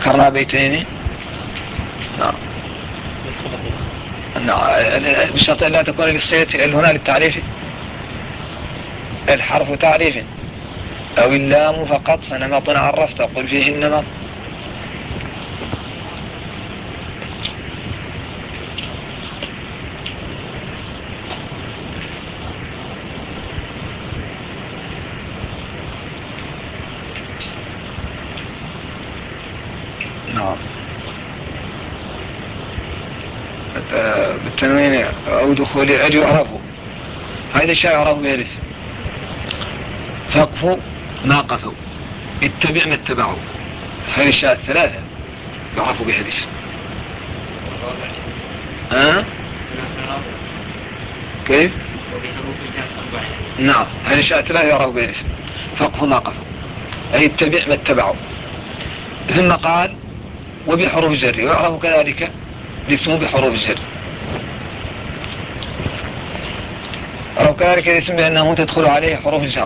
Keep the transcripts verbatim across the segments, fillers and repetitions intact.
ذكرنا بيتين. نعم بشرط لا تكون للصيغة هنا للتعريف الحرف تعريف أو اللام فقط فنمط عرفت قل فيه النمط. نعم بالتنوين أو دخول أن يعرفوا هذا الشيء يعرف به الاسم. فقفوا ما قفوا اتبع ما اتبعوا هذه الشيء الثلاثة يعرف بها الاسم. ها كيف؟ نعم هذه الشيء الثلاثة يعرف بها الاسم. فقفوا ما قفوا أي اتبع ما اتبعوا. ثم قال وبحروف الجر ويعرف كذلك الاسم بحروف الجر. يعرف كذلك الاسم بأنه تدخل عليه حروف الجر.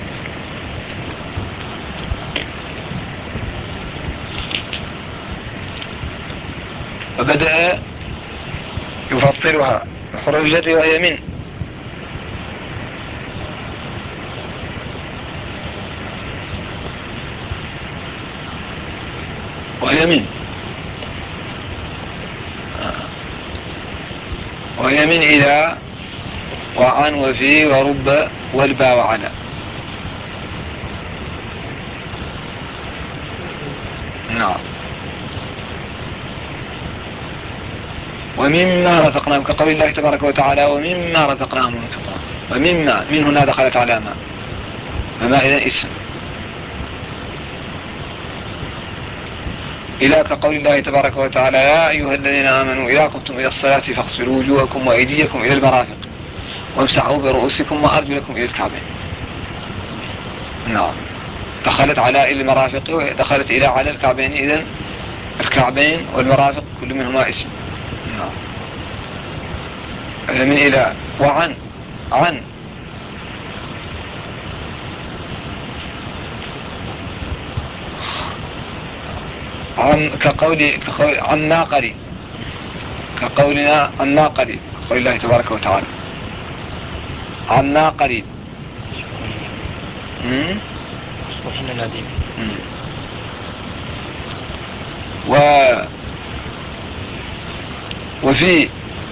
وبدأ يفصلها بحروف الجر وهي من وهي من وهي من إلى وعن وفي ورب والباء وعلى. نعم ومما رزقناهم كقول الله تبارك وتعالى ومما رزقناهم ينفقون. ومما من هنا دخلت على ما فما إذن اسم. إلى كقول الله تبارك وتعالى يا أيها الذين آمنوا إذا قمتم إلى الصلاة فاغسلوا وجوهكم وأيديكم إلى المرافق وامسحوا برؤوسكم وأرجلكم إلى الكعبين. نعم دخلت على المرافق ودخلت إلى على الكعبين. إذن الكعبين والمرافق كل منهما اسم. نعم من إلى وعن عن عن كقول كقول عنا قريب كقولنا عنا قريب كقول الله تبارك وتعالى عنا قريب. و وفي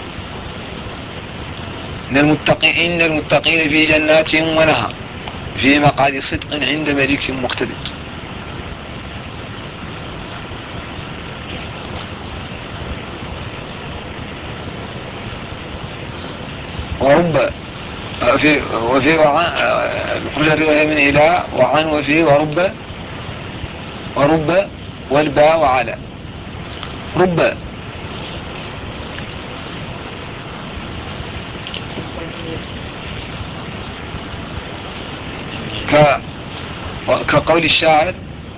من المتقين المتقين في جنات ونهر في مقعد صدق عند ملك مقتدر. ورب في وفي وعن بخرج الرواية من إلى وعن وفي ورب ورب والباء وعلى. رب ك كقول الشاعر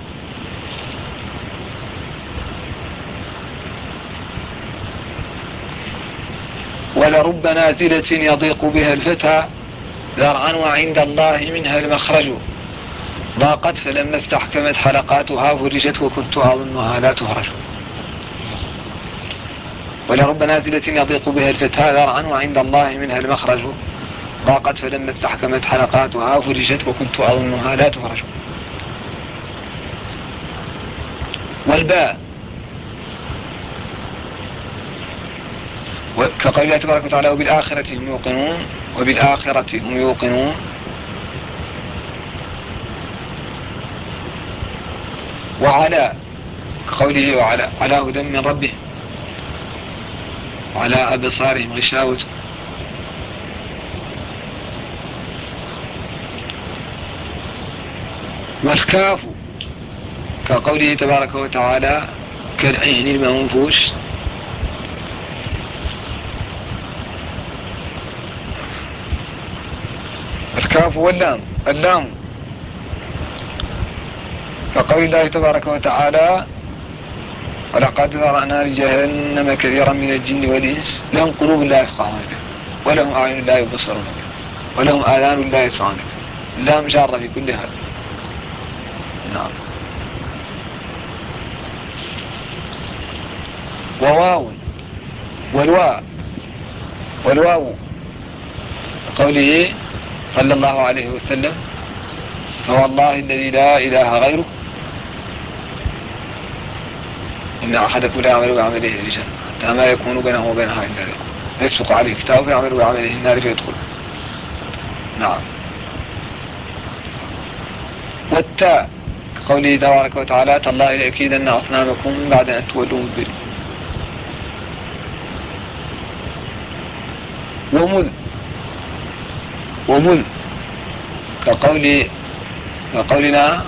ولرب نازلة يضيق بها الفتى ذرعا وعند الله منها المخرج ضاقت فلما استحكمت حلقاتها فرجت وكنت أظنها لا تهرج. ولرب نازلة يضيق بها الفتى ذرعا وعند الله منها المخرج ضاقت فلما استحكمت حلقاتها فرجت وكنت أظنها لا تهرج. والباء كقول الله تبارك وتعالى وبالآخرة هم يوقنون وبالآخرة هم يوقنون. وعلى كقوله وعلى على هدى من ربه وعلى أبصارهم غشاوة. والكاف كقوله تبارك وتعالى كالعين المنفوش. الكاف واللام اللام كقول الله تبارك وتعالى ولقد ذرأنا لجهنم كثيرا من الجن والإنس لهم قلوب لا يفقهون بها ولهم أعين لا يبصرون بها ولهم آذان لا يسمعون بها. اللام جارة في كل هذا. نعم وواو والواو والواو قوله صلى الله عليه وسلم فوالله الذي لا إله غيره إن أحدكم لا يعمل بعمله الجنة حتى ما يكون بينه وبينها إلا ذلك يسبق عليه كتاب فيعمل بعمله النار فيدخل. نعم. والتاء كقوله تبارك وتعالى تالله لأكيدن أصنامكم بعد أن تولوا مدبرين. ومذ ومذ كقول كقولنا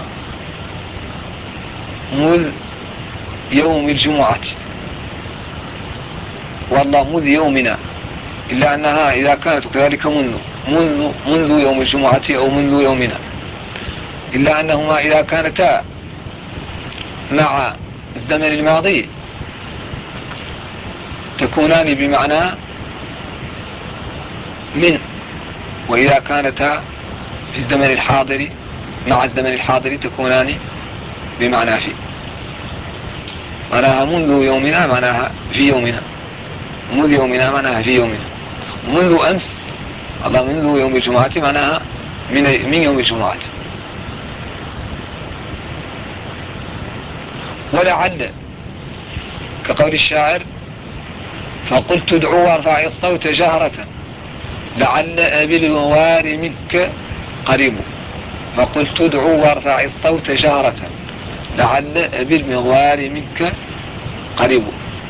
مذ يوم الجمعة والله مذ يومنا إلا أنها إذا كانت كذلك منذ منذ منذ يوم الجمعة أو منذ يومنا إلا أنهما إذا كانتا مع الزمن الماضي تكونان بمعنى من، وإذا كانتا في الزمن الحاضر مع الزمن الحاضر تكونان بمعنى في. معناها منذ يومنا معناها في يومنا، منذ يومنا معناها في يومنا، منذ أمس الله منذ يوم الجمعة معناها من, من يوم الجمعة. ولعل كقول الشاعر فقلت ادعوا وارفع الصوت جهرة لعل أبي الغوار منك قريب. فقلت ادعوا وارفع الصوت جهرة لعل أبي المغوار منك قريب.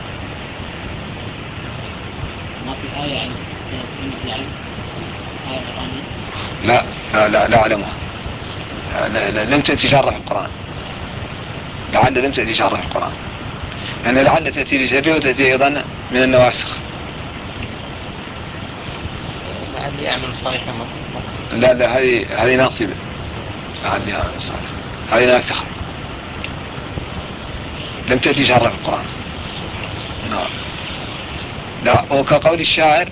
ما في آية عن يعني آية قرآنية؟ لا لا لا لا أعلمها. لا لا لم تأتي شرح القرآن. لعل لم تأتي شرح القرآن لأن يعني لعل تأتي لشبه وتأتي أيضا من النواسخ. لعل يعمل صالحا. لا لا هذه هذه ناصبة. لعل يعمل صالحا هذه ناسخة لم تأتي شرح القرآن. نعم. لا وكقول الشاعر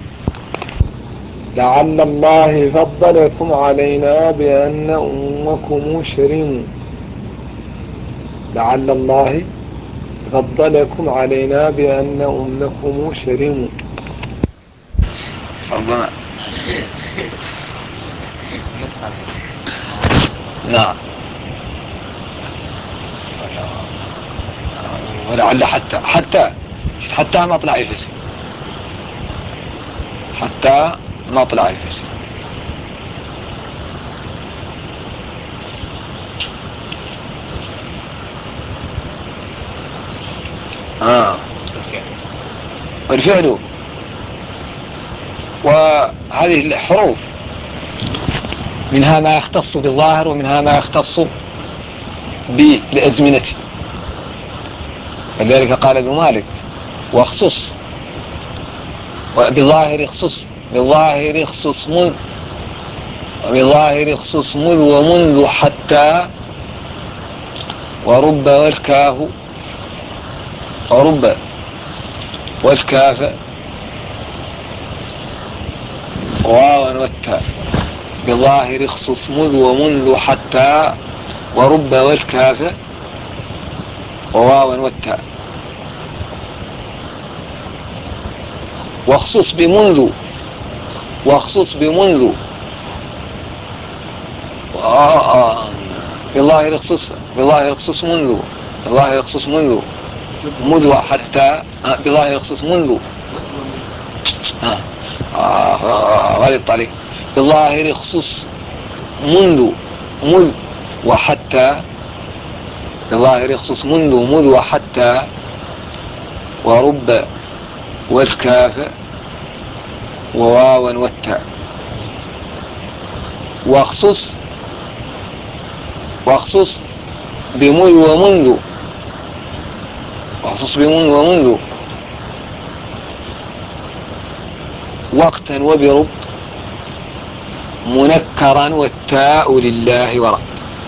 لعل الله فضلكم علينا بأن أمكم شرم. لعل الله فضلكم علينا بأن أمكم شرم. ربنا. نعم. ولعل حتى حتى حتى مطلع الفجر حتى مطلع الفجر. آه. والفعل وهذه الحروف منها ما يختص بالظاهر ومنها ما يختص بالأزمنة. فلذلك قال ابن مالك واخصص وبظاهر اخصص بالظاهر اخصص منذ وبظاهر اخصص منذ ومنذ حتى ورب والكاف ورب والكاف واوا والتاء. بظاهر اخصص مذ ومنذ حتى ورب والكاف وواوا والتاء. واخصص بمنذ واخصص بمنذ آه آه. بظاهر اخصص بظاهر اخصص منذ بظاهر اخصص منذ منذ حتى بظاهر اخصص منذ ها هذه الطريق. بظاهر اخصص منذ مذ وحتى بظاهر اخصص منذ مذ وحتى ورب والكاف وواوا والتاء. واخصص واخصص بمذ ومنذ واخصص بمنذ ومنذ وقتا وبرب منكرا والتاء لله وراء.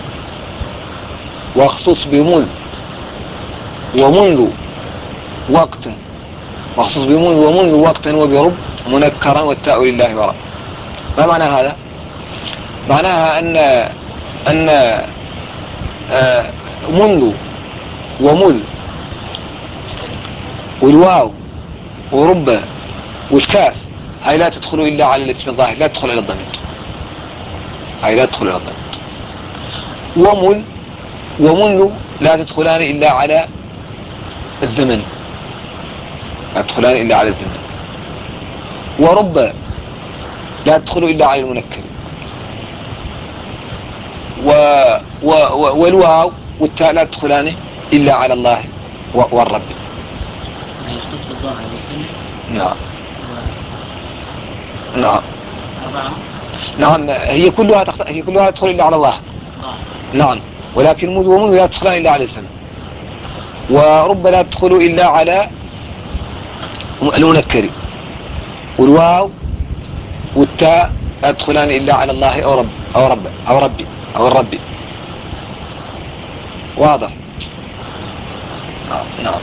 واخصص بمذ ومنذ وقتا واخصص بمنذ ومنذ وقتا وبرب منكرا والتاء لله وراء. ما معنى هذا؟ معناها أن أن آه منذ ومذ والواو ورب والكاف هاي لا تدخل إلا على الاسم الظاهر، لا تدخل إلى الضمير، هاي لا تدخل إلى الضمير. ومذ ومنذ لا تدخلان إلا على الزمن، لا تدخلان إلا على الزمن. ورب لا تدخل إلا على المنكر. و... و... و... والواو والتاء لا تدخلان إلا على الله و... والرب. يختص بالظاهر والسمع. نعم نعم أربعة. نعم هي كلها تخت... هي كلها تدخل إلا على الله. آه. نعم ولكن مذ ومنذ لا تدخلان إلا على الزمن. ورب لا تدخل إلا على المنكر. والواو والتاء لا تدخلان إلا على الله أو رب أو رب أو ربي أو الربي. واضح؟ نعم نعم.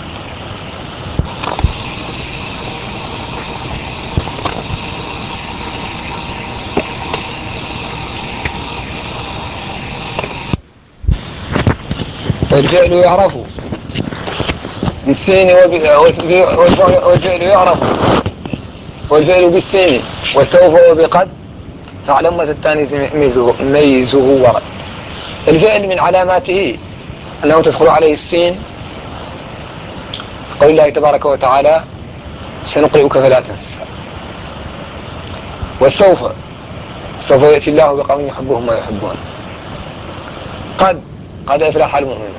والفعل يعرف بالسين والفعل يعرف والفعل بالسين وسوف وبقد فعلمة التانيث ميزه ورد. الفعل من علاماته أنه تدخل عليه السين، قول الله تبارك وتعالى سنقرئك فلا تنسى. والسوف سوف يأتي الله بقوم يحبهم ويحبون. قد قد أفلح المؤمنون.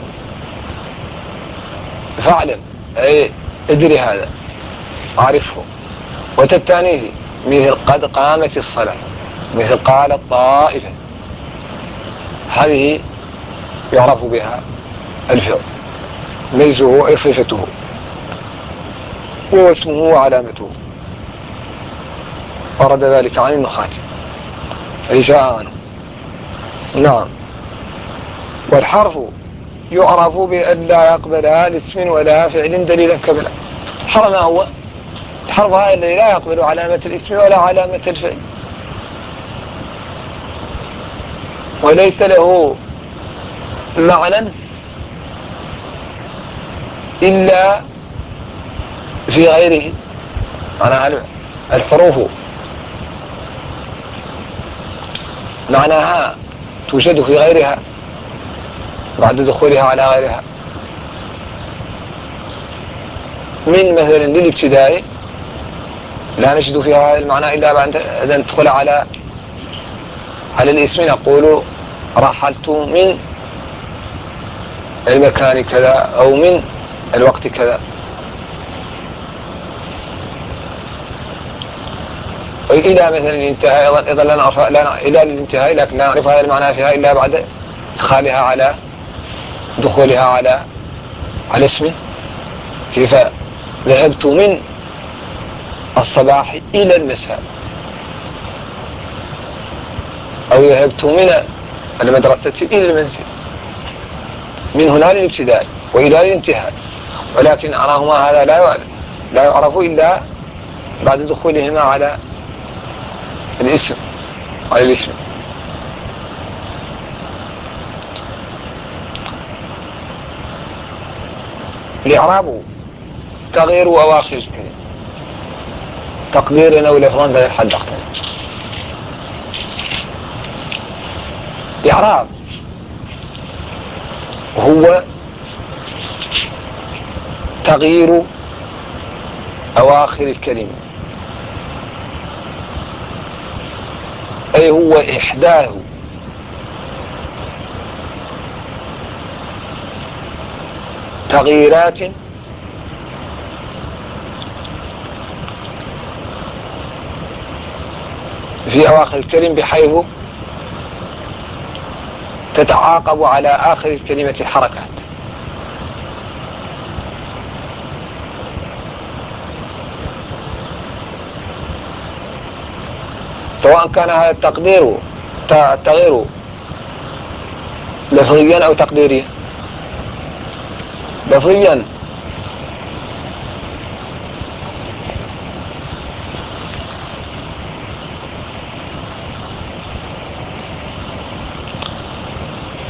فاعلم أي ادري هذا أعرفه. وتتانيه مثل قد قامت الصلاة، مثل قال الطائفة، هذه يعرف بها الفعل ميزه أي صفته واسمه وعلامته. ورد ذلك عن النحاة أي جاء عنه. نعم. والحرف يعرف بأن لا يقبل لاسم ولا فعل دليلا كبلا. الحرف ما هو؟ الحرف هذا الذي لا يقبل علامة الاسم ولا علامة الفعل، وليس له معنى إلا في غيره. معنى الحروف معناها توجد في غيرها بعد دخولها على غيرها. من مثلا للابتداء لا نجد فيها المعنى إلا بعد أن ندخل على على الاسم. نقول رحلت من المكان كذا أو من الوقت كذا. إلى مثلا الانتهاء أيضا لا نعرف لا إلى الانتهاء، لكن لا نعرف هذا المعنى فيها إلا بعد إدخالها على دخولها على على اسم. كيف ذهبت من الصباح إلى المساء، أو ذهبت من المدرسة إلى المنزل. من هنا للابتداء وإلى الانتهاء، ولكن أراهما هذا لا لا يعرف إلا بعد دخولهما على الاسم على الاسم. الإعراب تغيير أواخر الكلمة تقديرا أو لفظا لا يحد أختار. الإعراب هو تغيير أواخر الكلمة، أي هو إحداث تغييرات في أواخر الكلم بحيث تتعاقب على آخر الكلمة الحركات. سواء كان هذا التقدير التغيير لفظيا أو تقديريا. لفظيا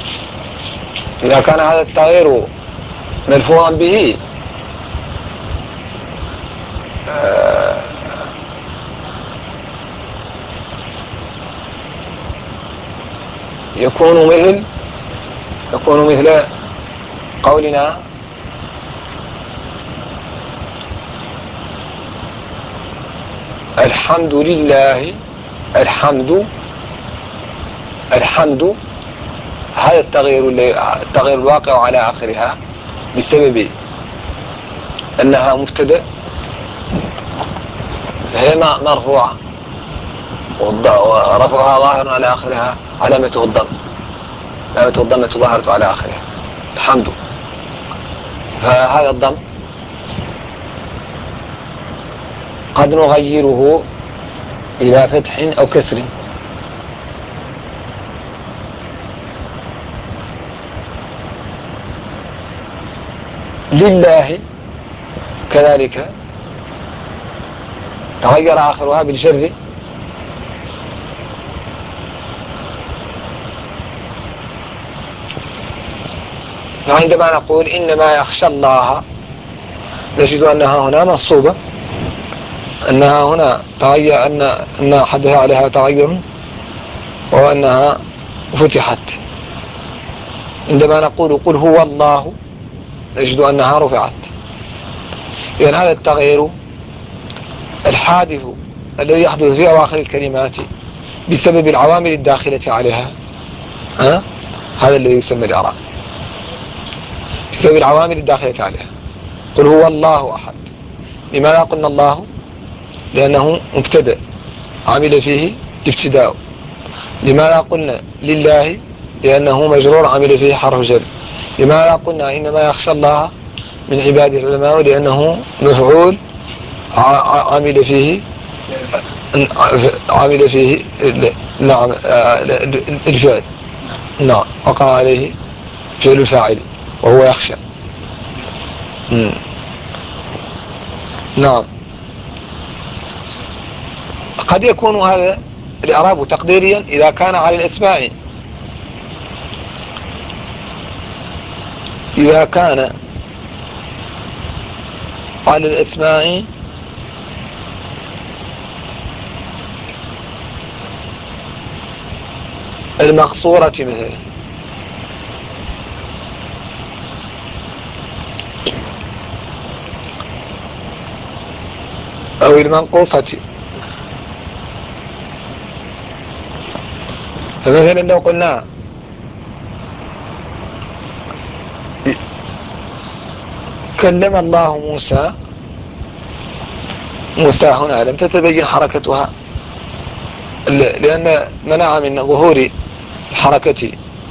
إذا كان هذا التغيير ملفوظا به يكون مثل يكون مثل قولنا الحمد لله. الحمد الحمد هذا التغيير التغيير الواقع على آخرها بسبب أنها مبتدأ فهي مرفوعة ورفعها ظاهر على آخرها علامة الضم، علامة الضمة ظاهرة على آخرها الحمد. فهذا الضم قد نغيره إلى فتح أو كسر. لله كذلك تغير آخرها بالجر، فعندما نقول إنما يخشى الله نجد أنها هنا منصوبة، أنها هنا تغير أن أن حدها عليها تغير وأنها فتحت. عندما نقول قل هو الله نجد أنها رفعت. إذن هذا التغيير الحادث الذي يحدث في أواخر الكلمات بسبب العوامل الداخلة عليها، ها؟ هذا الذي يسمى الإعراب بسبب العوامل الداخلة عليها. قل هو الله أحد، لماذا قلنا الله؟ لأنه مبتدأ عمل فيه ابتداء. لماذا قلنا لله؟ لأنه مجرور عمل فيه حرف جر. لماذا قلنا إنما يخشى الله من عباده العلماء؟ لأنه مفعول عمل فيه عمل فيه نعم الفعل، نعم وقع عليه فعل الفاعل وهو يخشى. نعم. قد يكون هذا الإعراب تقديريا إذا كان على الأسماء، إذا كان على الأسماء المقصورة مثلا أو المنقوصة. فمثلا لو قلنا كلم الله موسى، موسى هنا لم تتبين حركتها لأن منع من ظهور حركة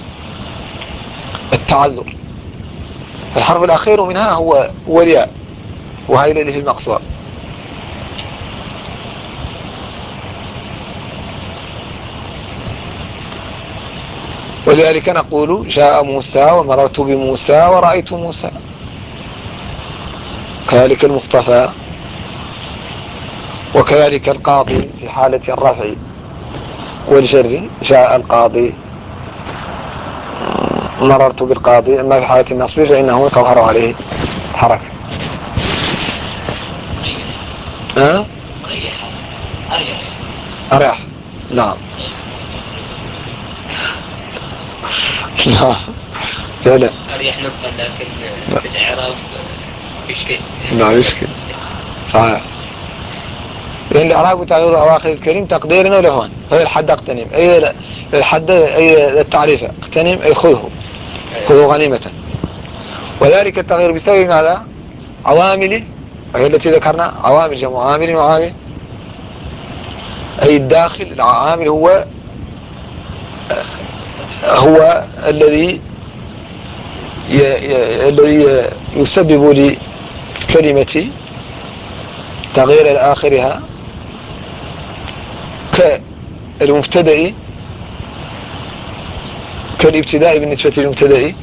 التعذر. الحرف الأخير منها هو هو الياء، وهي الذي في المقصور. ولذلك نقول جاء موسى ومررت بموسى ورأيت موسى. كذلك المصطفى، وكذلك القاضي في حالة الرفع والجر جاء القاضي مررت بالقاضي. أما في حالة النصب فإنه تظهر عليه حركة. أه؟ أريح. نعم. لا لا أريح نقطة، لكن في الإعراب يشكل. لا يشكل صحيح. لأن الإعراب تغير أواخر الكلم تقديرنا ولهوان. فهي الحد اقتنم، أي الحد أي التعريف اقتنم أي خذه خذه غنيمة. وذلك التغيير بسبب ماذا؟ عوامل، وهي التي ذكرنا عوامل جمع عامل وعامل. أي الداخل العامل هو هو الذي الذي يسبب للكلمة تغيير آخرها كالمبتدأ، كالابتداء بالنسبة للمبتدأ،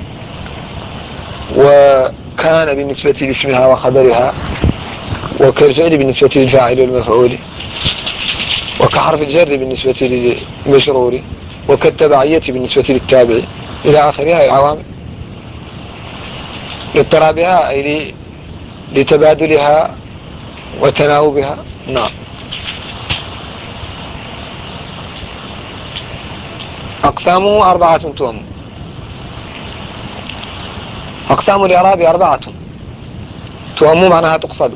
وكان بالنسبة لاسمها وخبرها، وكالفعل بالنسبة للفاعل والمفعول، وكحرف الجر بالنسبة للمجرور، وكالتبعية بالنسبة للتابع إلى آخرها العوامل لاضطرابها أي لتبادلها وتناوبها. نعم. أقسامه أربعة تؤم. أقسام الإعراب أربعة تؤم معناها تقصد: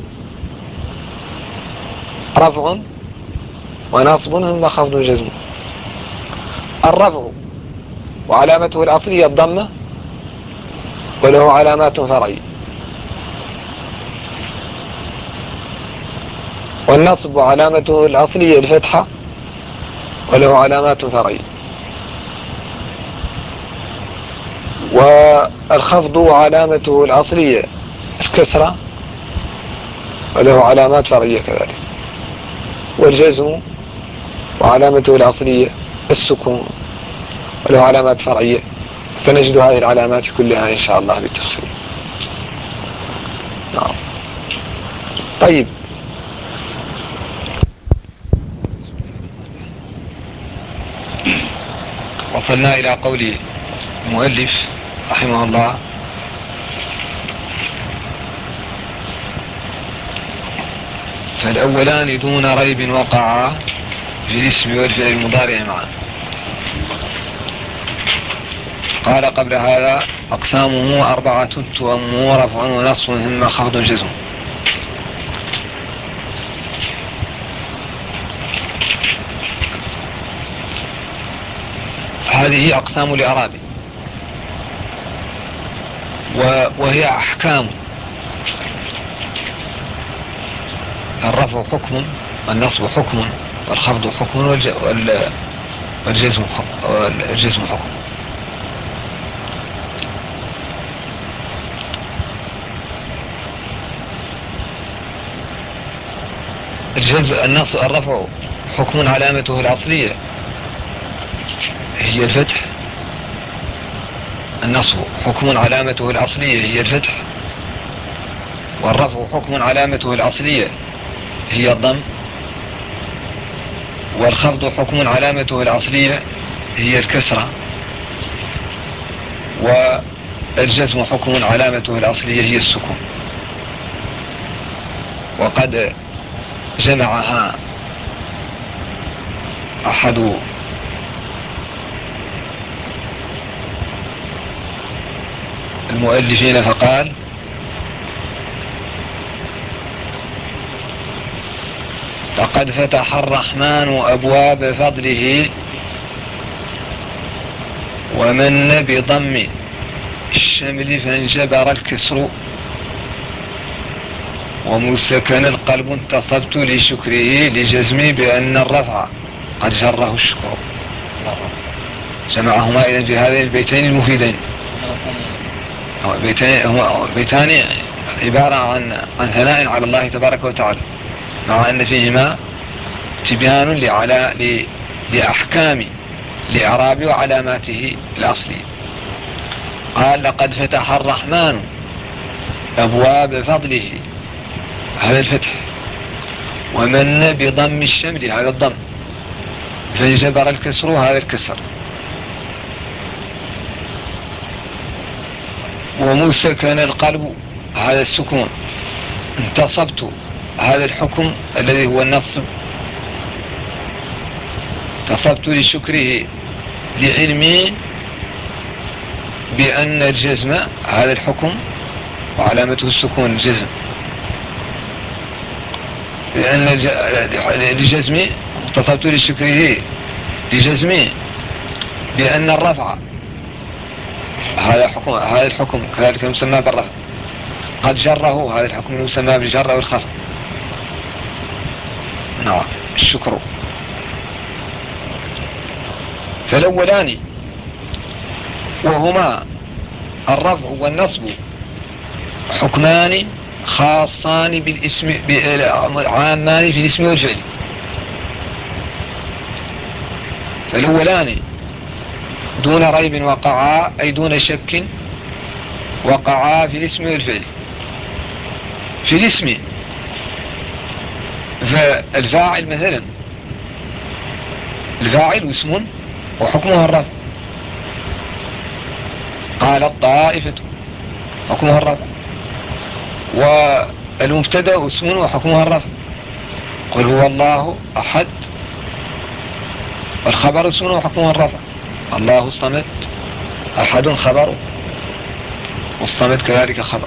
رفع ونصب ثم خفض جزم. الرفع وعلامته الأصلية الضمة وله علامات فرعية، والنصب علامته الأصلية الفتحة وله علامات فرعية، والخفض علامته الأصلية الكسرة وله علامات فرعية كذلك، والجزم وعلامته الأصلية السكون وله علامات فرعية. سنجد هذه العلامات كلها إن شاء الله بالتفصيل. نعم. طيب، وصلنا إلى قول المؤلف رحمه الله: فالأولان دون ريب وقعا في الاسم والفعل المضارع معا. قال قبل هذا: أقسامه أربعة تؤم ورفع ونصب ثم خفض جزم. هذه أقسام الإعراب، وهي أحكام. الرفع حكم، والنصب حكم، والخفض حكم، والجزم حكم. الجزء النصب الرفع حكم علامته الأصلية هي الفتح. النصب حكم علامته الأصلية هي الفتح، والرفع حكم علامته الأصلية هي الضم، والخفض حكم علامته الأصلية هي الكسرة، والجزم حكم علامته الأصلية هي السكون. وقد جمعها أحد المؤلفين فقال: لقد فتح الرحمن أبواب فضله ومن بضم الشمل فانجبر الكسر ومسكن القلب انتصبت لشكره لجزمي بأن الرفع قد جره الشكر. جمعهما إذن في هذين البيتين المفيدين. بيتان عبارة عن عن ثناء على الله تبارك وتعالى، مع أن فيهما تبيان لعلى لأحكام الإعراب وعلاماته الأصلية. قال: لقد فتح الرحمن أبواب فضله، هذا الفتح، ومن بضم الشمل، هذا الضم، فانجبر الكسر، هذا الكسر، ومسكن القلب، هذا السكون، انتصبت، هذا الحكم الذي هو النصب، انتصبت لشكره لعلمي بأن الجزم، هذا الحكم وعلامته السكون الجزم، لأن لجزمي انتصبت لشكره لجزمي بأن الرفع، هذا حكم، هذا الحكم كذلك يسمى بالرفع، قد جره، هذا الحكم يسمى بالجر والخفض. نعم، الشكر. فالأولان وهما الرفع والنصب حكمان خاصان بالاسم، عامان في الاسم والفعل. فالأولان دون ريب وقعا، أي دون شك وقعا في الاسم والفعل. في الاسم فالفاعل مثلا، الفاعل اسم وحكمها الرفع. قال الطائفة، حكمها الرفع. والمبتدا اسم وحكمها الرفع. قل هو الله أحد، والخبر اسم وحكمها الرفع. الله الصمد أحد خبر، والصمد كذلك خبر.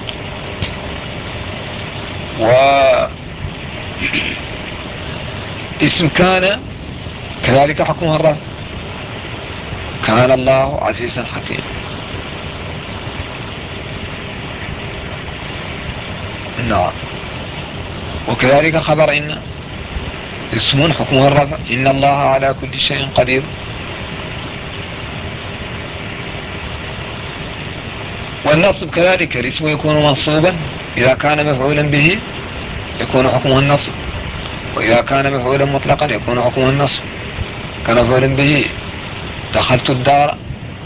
واسم كان كذلك حكمها الرفع، كان الله عزيزا حكيما. نعم. وكذلك خبر إن اسم حكمها الرفع، إن الله على كل شيء قدير. والنصب كذلك الاسم يكون منصوبا إذا كان مفعولا به يكون حكمه النصب، وإذا كان مفعولا مطلقا يكون حكمه النصب. كان مفعولا به دخلت الدار،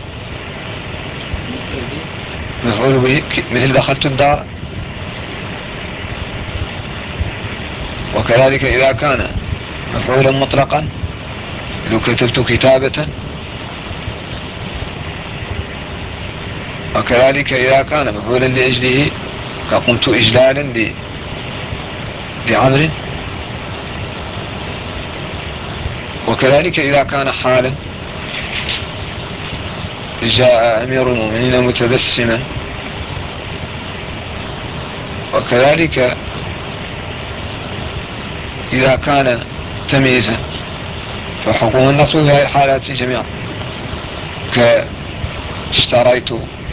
مفعول به مثل دخلت الدار. وكذلك إذا كان مفعولا مطلقا لو كتبت كتابة. وكذلك إذا كان مفعولا لأجله كقمت إجلالا لعمر. وكذلك إذا كان حالا جاء أمير المؤمنين متبسما. وكذلك إذا كان تمييزا فحكم النصب في هذه الحالات جميعا، كاشتريت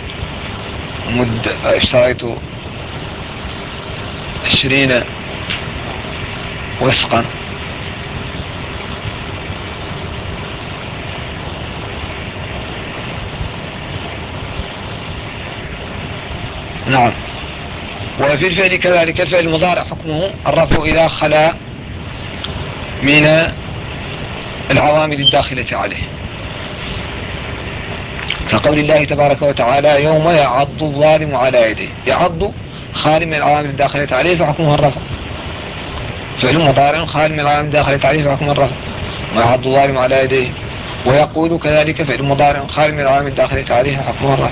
مد اشتريت عشرين وسقا. نعم. وفي الفعل كذلك الفعل المضارع حكمه الرفع إذا خلا من العوامل الداخلة عليه، كقول الله تبارك وتعالى يوم يعض الظالم على يديه. يعض خالي من العوامل الداخلة عليه فحكمه الرفع، فعل مضارع خالي من العوامل الداخلة عليه فحكمه الرفع. ويعض الظالم على يديه. ويقول كذلك فعل مضارع خالي من العوامل الداخلة عليه فحكمه الرفع.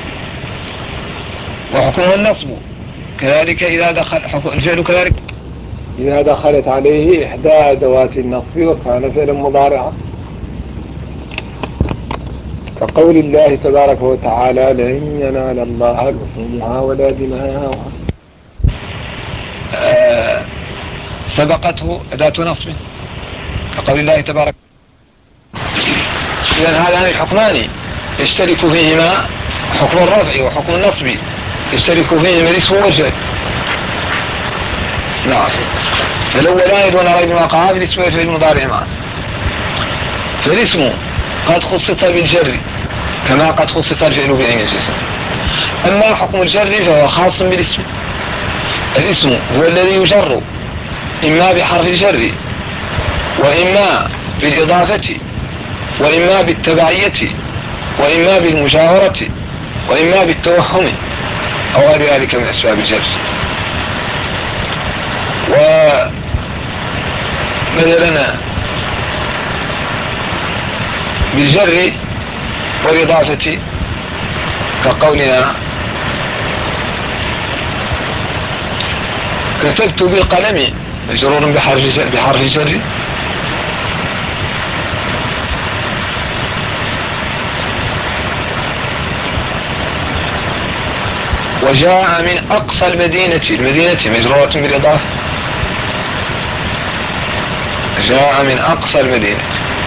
وحكمه النصب كذلك إذا دخل الفعل كذلك إذا دخلت عليه إحدى أدوات النصب وكان فعلا مضارعا، كقول الله تبارك وتعالى لن ينال الله لحومها ولا دماؤها. آه سبقته أداة نصب، كقول الله تبارك. إذن هذان الحكمان يشترك فيهما حكم الرفع وحكم النصب، يشترك فيهما الاسم والفعل. نعم. فالأولان دون ريب وقعا في الاسم والفعل المضارع معا. فالاسم قد خصص بالجر كما قد خصص الفعل بأي جسم. أما حكم الجر فهو خاص بالاسم. الاسم هو الذي يجر إما بحرف الجر وإما بالإضافة وإما بالتبعية وإما بالمجاورة وإما بالتوهم أو غير ذلك من أسباب الجر. ومثلنا بالجر والإضافة كقولنا كتبت بالقلم مجرور بحرف بحرف جر. وجاء من أقصى المدينة، المدينة مجرورة بالإضافة. جاء من أقصى المدينة.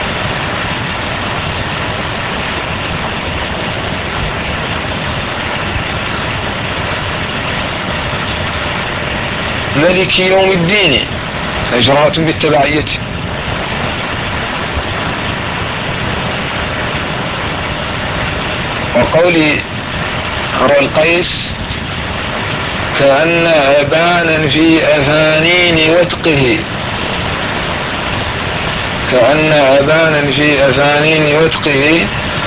ملك يوم الدين مجرورة بالتبعية. وقولي امرؤ القيس كأن أبانا في أفانين وتقه، كأن أبانا في أفانين وتقه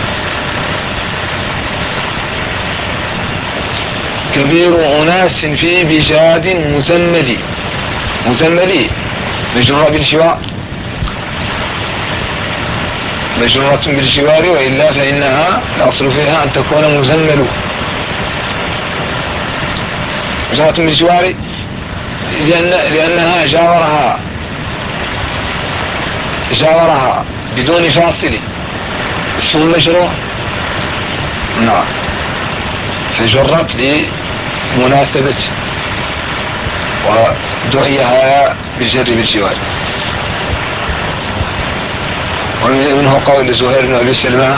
كبير أناس في بجاد مزمل. مزمل مجرورة بالجوار، مجرورة بالجوار، وإلا فإنها الأصل فيها أن تكون مزمل. مجرورة بالجوار لأن لأنها جاورها جاورها بدون فاصل، اسم مشروع، نعم، فجرت لمناسبته ودعيها بالجر بالجوار. ومنه قول زهير بن أبي سلمى: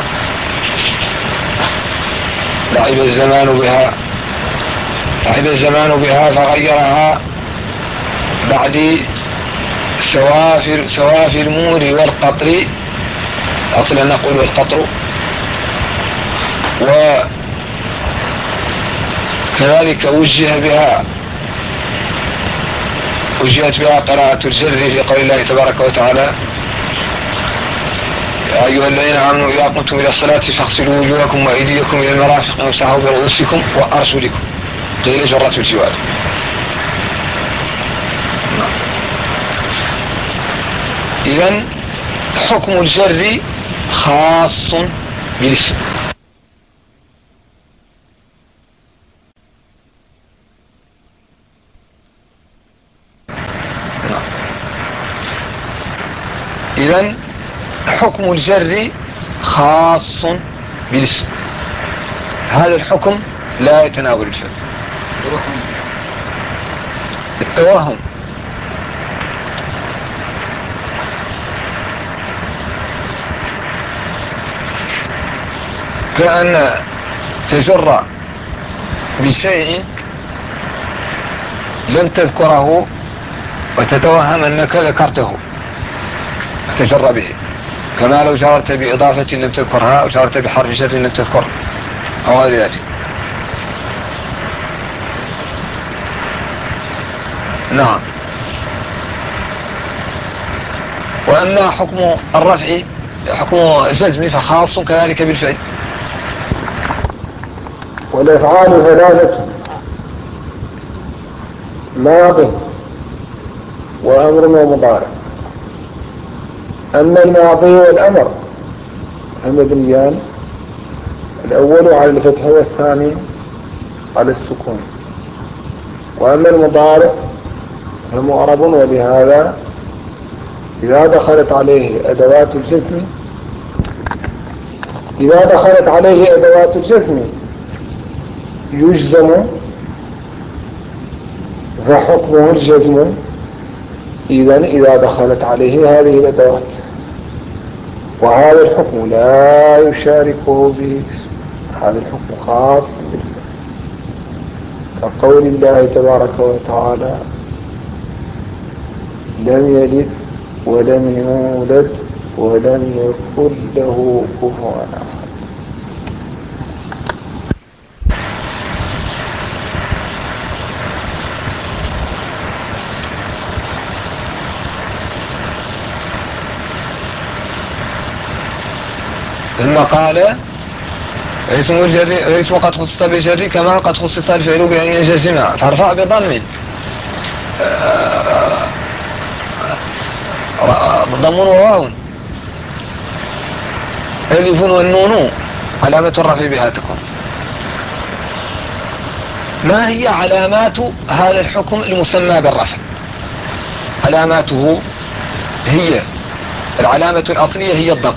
لعب الزمان بها لعب الزمان بها فغيرها بعد سوافر سوافر المور والقطر، أصلا نقول القطر. وكذلك وجه بها وجهت بها قراءة الجر في قول الله تبارك وتعالى: يا أيها الذين آمنوا إذا قمتم إلى الصلاة فاغسلوا وجوهكم وأيديكم إلى المرافق وامسحوا برؤوسكم وأرجلكم، قيل جرت الجوار. إذن حكم الجر خاص بالاسم. إذن حكم الجر خاص بالاسم، هذا الحكم لا يتناول الفعل. التوهم كأن تجر بشيء لم تذكره وتتوهم أنك ذكرته تجر به، كما لو جررت بإضافة لم تذكرها أو جررت بحرف جر لم تذكره أو غير ذلك. نعم. وأما حكم الرفع حكم الجزم فخاص كذلك بالفعل. والأفعال ثلاثة: ماض وأمر ومضارع. أما الماضي والأمر فمبنيان، الأول على الفتح والثاني على السكون. وأما المضارع فمعرب، ولهذا إذا دخلت عليه أدوات الجزم إذا دخلت عليه أدوات الجزم يجزم، فحكمه الجزم إذن إذا دخلت عليه هذه الأدوات، وهذا الحكم لا يشاركه به اسم، هذا الحكم خاص بالفعل، كقول الله تبارك وتعالى: لم يلد ولم يولد ولم يكن له كفوا أحد. ثم قال: اسم الجر اسم قد خصص بالجر كما قد خصص الفعل بأن ينجزم فارفع بضم ضم وواو ألف والنون علامة الرفع بها تكون. ما هي علامات هذا الحكم المسمى بالرفع؟ علاماته هي العلامة الأصلية هي الضم،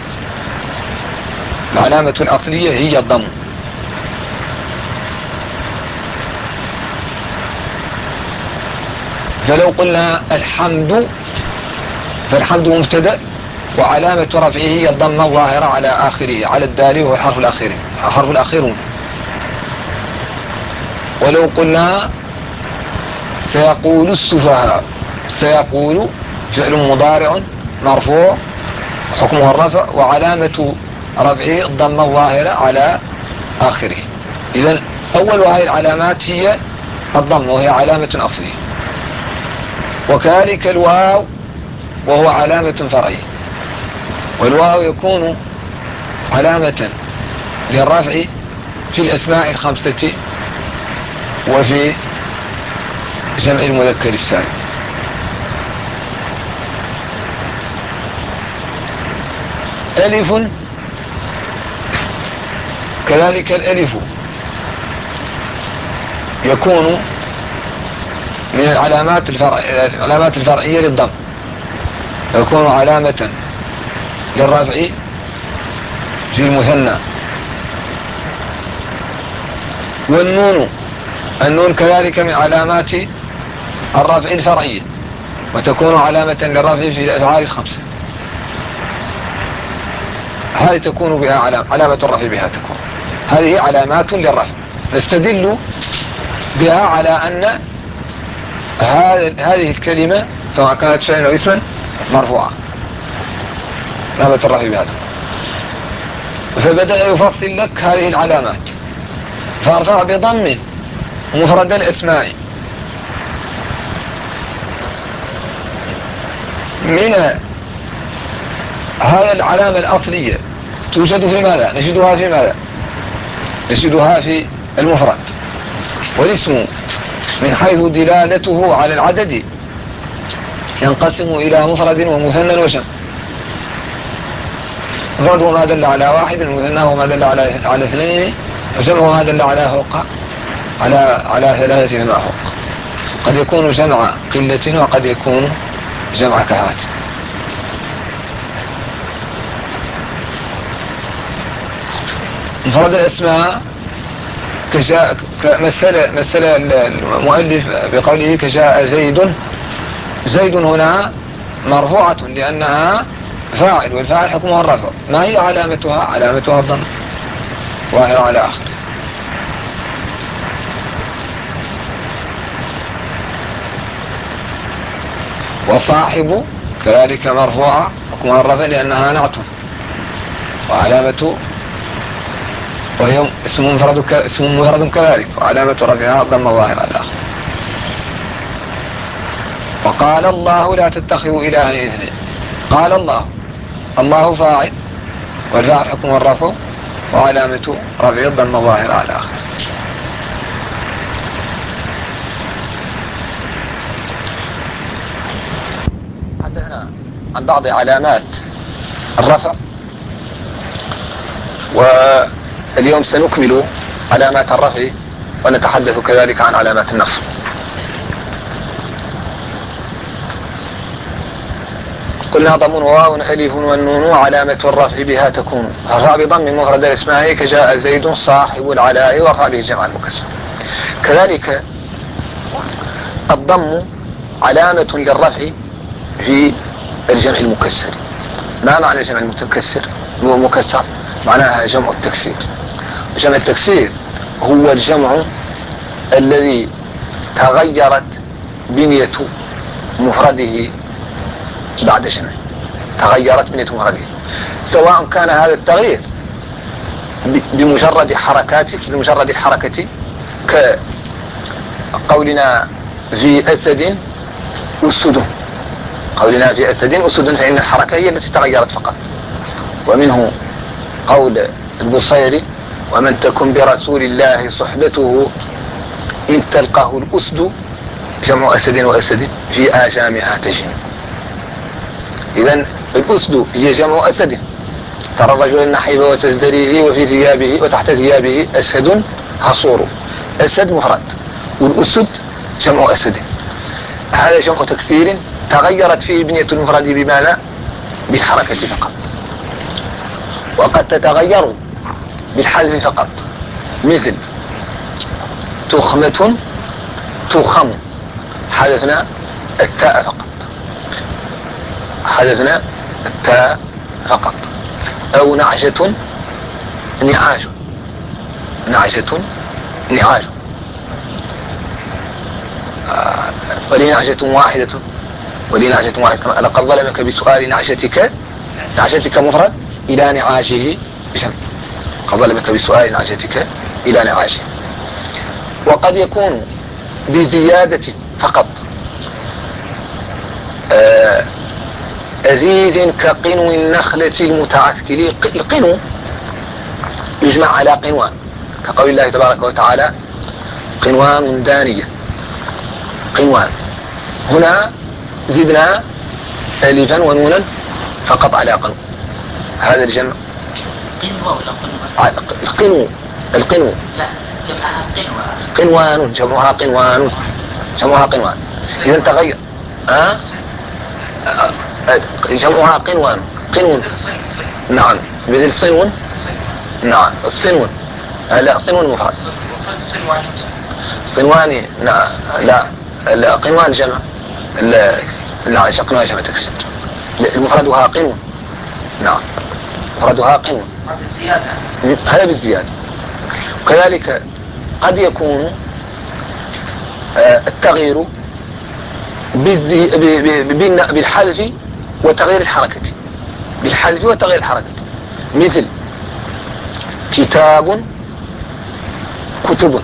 العلامة الأصلية هي الضم. فلو قلنا الحمد فالحمد مبتدأ وعلامة رفعه هي الضمة الظاهرة على آخره على الدال وهو الحرف الأخير الحرف الأخير. ولو قلنا سيقول السفهاء، سيقول فعل مضارع مرفوع حكمه الرفع وعلامة رفعه الضمة الظاهرة على آخره. إذن أول هذه العلامات هي الضم وهي علامة أصلية. وكذلك الواو وهو علامة فرعية، والواو يكون علامة للرفع في الأسماء الخمسة وفي جمع المذكر السالم. ألف كذلك الألف يكون من العلامات الفرع... العلامات الفرعية للضم، يكون علامة للرفع في المثنى. والنون النون كذلك من علامات الرفع الفرعية، وتكون علامة للرفع في الأفعال الخمسة. هذه تكون بها علامة, علامة الرفع بها تكون هذه علامات للرفع. نستدل بها على أن هذه الكلمة سواء كانت فعلا أو اسما مرفوعة، علامة الرفع بها. فبدأ يفصل لك هذه العلامات. فارفع بضم مفرد الاسماء من هذا العلامة الأصلية توجد في ماذا؟ نجدها في ماذا؟ نجدها في المفرد. والاسم من حيث دلالته على العدد ينقسم إلى مفرد ومثنى وجمع. مفرد هو ما دل على واحد، المثنى هو ما دل على على اثنين، وجمع هو ما دل على فوق على على ثلاثة فيما فوق. قد يكون جمع قلة وقد يكون جمع كثرة. مفرد الاسماء كجاء مثل مثل المؤلف بقوله كجاء زيد. زيد هنا مرفوعة لأنها فاعل، والفاعل حكمها الرفع. ما هي علامتها؟ علامتها الضم ظاهر على آخر. وصاحب كذلك مرفوعة حكمها الرفع لأنها نعت وعلامة، وهي اسم مفرد اسم مفرد كذلك وعلامة رفعها الضم ظاهر على آخر. وقال الله لا تتخذوا إلهين اثنين. قال الله، الله فاعل والفاعل حكمه الرفع وعلامة رفع الضم ظاهر على آخر. حدثنا عن بعض علامات الرفع، واليوم سنكمل علامات الرفع ونتحدث كذلك عن علامات النصب. قلنا ضم وواو ألف والنون علامة الرفع بها تكون. الرفع بضم مفرد الاسماء كجاء زيد صاحب العلاء وقع به جمع المكسر. كذلك الضم علامة للرفع في الجمع المكسر. ما معنى الجمع المكسر؟ مكسر معناها جمع التكسير. جمع التكسير هو الجمع الذي تغيرت بنية مفرده بعد جمع، تغيرت بنية مفرده، سواء كان هذا التغيير بمجرد حركات بمجرد الحركة كقولنا في أسد أسد. قولنا في أسد أسد فإن الحركة هي التي تغيرت فقط. ومنه قول البصيري ومن تكن برسول الله صحبته إن تلقاه الأسد جمع أسد وأسد في آجامها تجن. إذن الأسد هي جمع أسد. ترى الرجل النحيب وتزدريه وفي ثيابه وتحت ثيابه أسد حصور. أسد مفرد والأسد جمع أسد. هذا جمع تكثير تغيرت فيه بنية المفرد بماذا؟ بالحركة فقط. وقد تتغير بالحذف فقط، مثل تخمة تخم حذفنا التاء فقط، حذفنا التاء فقط. أو نعجة نعاج، نعجة نعاج. آه ولي نعجة واحدة، ولي نعجة واحدة. لقد ظلمك بسؤال نعجتك، نعجتك مفرد إلى نعاجه جمع. قد ظلمك بسؤال نعجتك إلى نعاجه. وقد يكون بزيادة فقط، آه أزيز كقنو النخلة المتعثكل. القنو يجمع على قنوان كقول الله تبارك وتعالى قنوان دانية. قنوان هنا زدنا ألفا ونونا فقط على قنو. هذا الجمع القنو. القنو لا جمعها قنوان. قنوان جمعها قنوان جمعها قنوان. إذا تغير ها أه؟ جمعها قنوان. قنون نعم مثل صنون نعم الصنو. لا صنو مفرد. صنواني لا لا لا قنوان جمع. لا لا قنوان جمع تكسير. المفردها قنو. نعم مفردها قنو. هذا بالزيادة. وكذلك قد يكون التغيير بالحذف وتغيير الحركة. بالحذف وتغيير الحركة مثل كتاب كتب،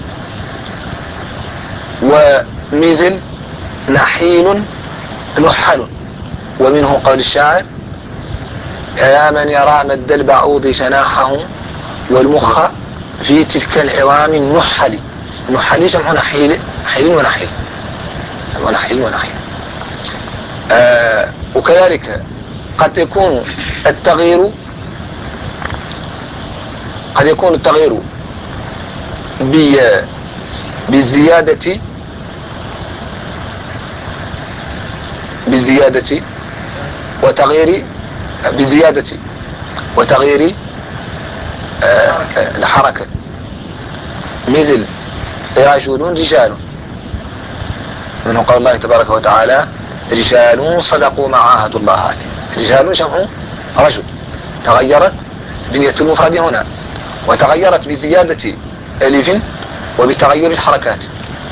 ومثل نحيل نحل. ومنه قول الشاعر يا من يرى مد البعوض جناحه والمخ في تلك العوام النحل. نحل جمع نحيل، نحيل ونحيل ونحيل ونحيل. آه وكذلك قد يكون التغيير قد يكون التغيير بالزيادة بالزيادة وتغيير بزيادة وتغيير آه الحركة مثل رجل رجال. منه قول الله تبارك وتعالى رجال صدقوا ما عاهدوا الله عليه. رجال جمع رجل، تغيرت بنية المفرد هنا وتغيرت بزيادة ألف وبتغير الحركات.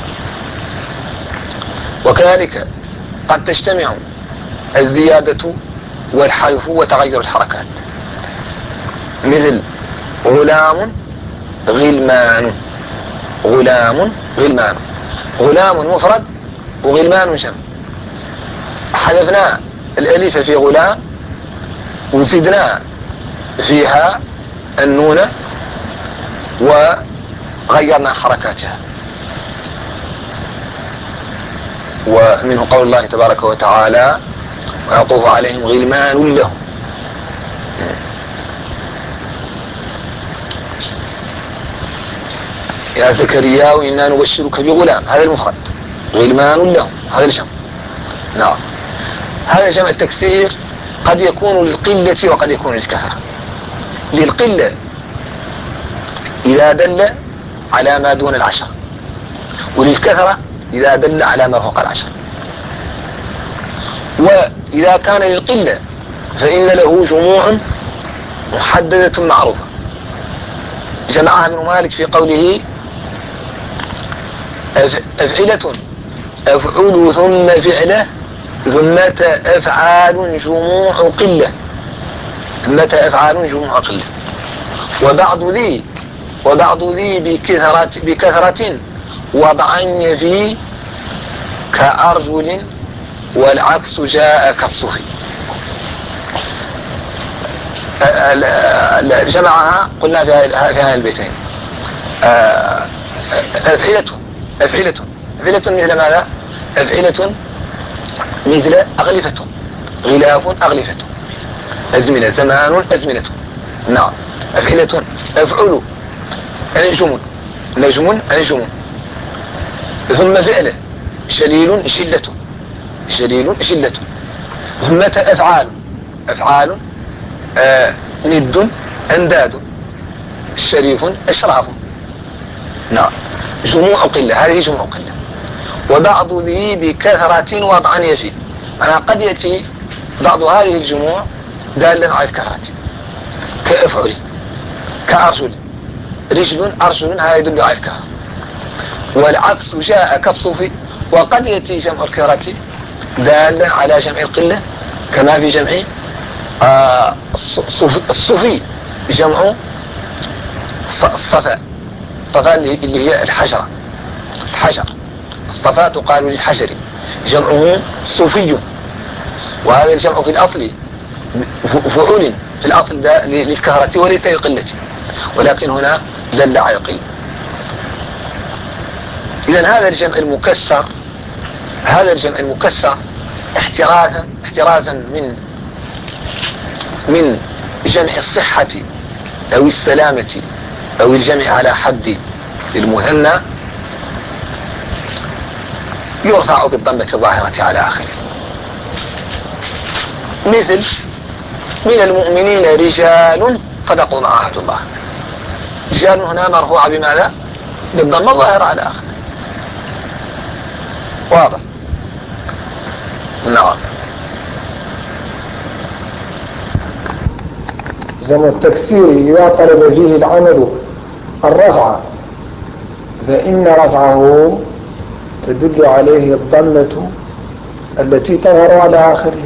وكذلك قد تجتمع الزيادة والحذف وتغير الحركات مثل غلام غلمان. غلام غلمان. غلام مفرد وغلمان جمع. حذفنا الألف في غلام وزدنا فيها النون وغيرنا حركاتها. ومنه قول الله تبارك وتعالى ويطوف عليهم غلمان لهم. يا زكريا إنا نبشرك بغلام. هذا المفرد. غلمان لهم هذا الجمع. نعم هذا جمع التكسير قد يكون للقلة وقد يكون للكثرة. للقلة إذا دل على ما دون العشر، وللكثرة إذا دل على ما فوق العشر. وإذا كان للقلة فإن له جموع محددة معروفة جمعها ابن مالك في قوله أفعلة أفعل ثم فعله ثمة أفعال جموع قلة. ثمة أفعال جموع قلة. وبعض ذي وبعض ذي بكثرة, بكثرة وضعا يفي كأرجل والعكس جاء كالصفي. جمعها قلنا في هذه البيتين. أفعلة أفعلة أفعلة مثل ماذا؟ أفعلة مثل أغلفة. غلاف أغلفة. أزمنة زمان أزمنة. نعم أفعلة. أفعل نجم نجم نجم. ثم فعل شليل شلة شليل شلة. ثم أفعال أفعال آه ند أنداد. شريف أشراف. نعم جموع قلة. هذه جموع قلة. وبعض ذي بكثرة وضعا يفي. أنا قد يأتي بعض هذه الجموع دالا على الكثرة كأفعل كأرجل. رجل أرجل هذا يدل على الكثرة. والعكس جاء كالصفي. وقد يأتي جمع الكثرة دالا على جمع القلة كما في جمع آه الصفي جمع الصفاء. الصفاء اللي هي الحجرة. الحجر الصفاء تقال للحجر جمعه صوفي. وهذا الجمع في الأصل فعول في الأصل للكثرة وليس للقلة، ولكن هنا دل على القلة. إذن هذا الجمع المكسر هذا الجمع المكسر احترازا احترازا من من جمع الصحة أو السلامة أو الجمع على حد المثنى يرفع بالضمة الظاهرة على آخره. مثل من المؤمنين رجال صدقوا ما عاهدوا الله. رجال هنا مرفوعة بماذا؟ بالضمة الظاهرة على آخر. واضح؟ نعم. جمع التكسير إذا طلب فيه العمل الرفع فإن رفعه تدل عليه الضمة التي تظهر على آخره،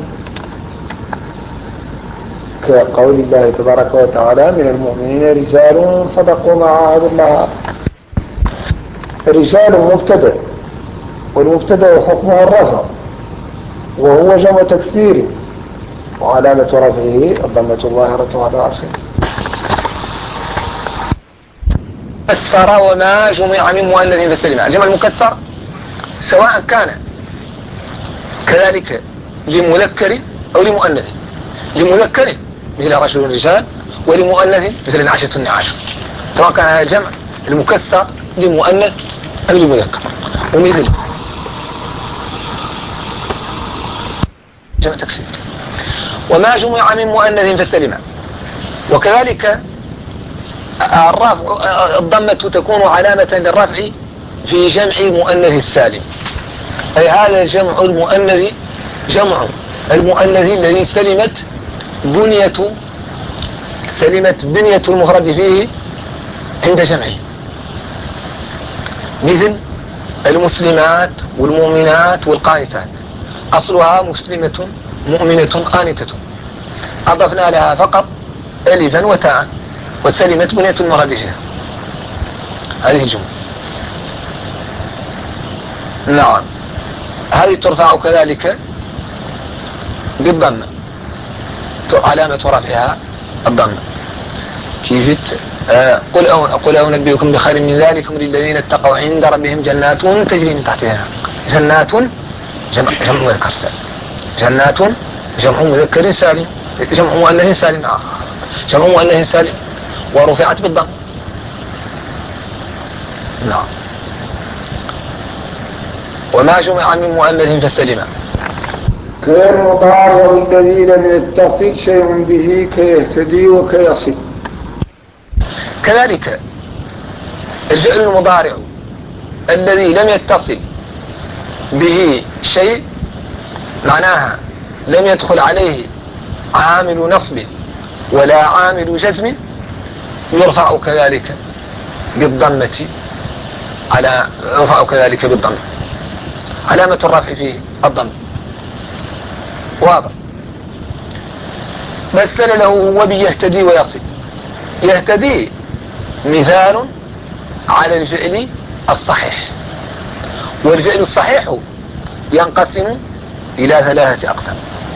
كقول الله تبارك وتعالى: من المؤمنين رجال صدقوا ما عاهدوا الله. رجال مبتدأ، والمبتدأ حكمه الرفع، وهو جمع تكسير، وعلامة رفعه الضمة الظاهرة على آخره. مكسر وما جمع من مؤنث فسلم. الجمع المكسر سواء كان كذلك لمذكر أو لمؤنث. لمذكر مثل رجل الرجال، ولمؤنث مثل النعشة النعاش، سواء كان هذا الجمع المكسر لمؤنث أو لمذكر. ومثل جمع تكسير وما جمع من مؤنث فسلم. وكذلك الرفع الضمة تكون علامة للرفع في جمع مؤنث السالم، أي هذا جمع المؤنث جمع المؤنث الذي سلمت بنية سلمت بنية المفرد فيه عند جمعه، مثل المسلمات والمؤمنات والقانتات، أصلها مسلمة مؤمنة قانتة، أضفنا لها فقط ألفا وتاء وسلمت بنية المفرد فيها. هذه الجملة. نعم. هذه ترفع كذلك بالضمة، علامة رفعها الضمة. كيف آه قل أو قل أنبئكم بخير من ذلكم للذين اتقوا عند ربهم جنات تجري من تحتها. جنات جمع جمع مذكر سالم، جنات جمع مذكر سالم، جمع مؤنث سالم، جمع مؤنث سالم ورفعت بالضم. نعم. وما جمع من مؤنث فسلم. كالمضارع الذي لم يتصل شيء به كيهتدي وكيصل. كذلك الفعل المضارع الذي لم يتصل به شيء، معناها لم يدخل عليه عامل نصب ولا عامل جزم، يرفع كذلك بالضمة، على يرفع كذلك بالضمة، علامة الرفع فيه الضمة. واضح؟ مثل له هو بيهتدي ويصل. يهتدي مثال على الفعل الصحيح، والفعل الصحيح ينقسم إلى ثلاثة أقسام: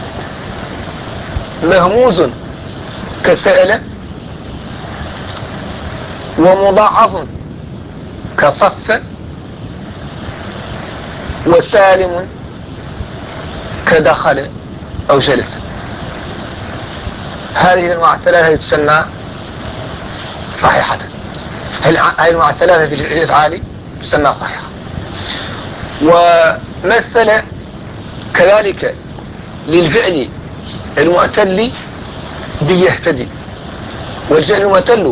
مهموز كسأل، ومضاعف كصف، وسالم كدخل أو جلس. هذه الأنواع الثلاثة تسمى صحيحة. هذه الأنواع الثلاثة في الأفعال تسمى صحيحة. ومثل كذلك للفعل المعتل بيهتدي، والفعل المعتل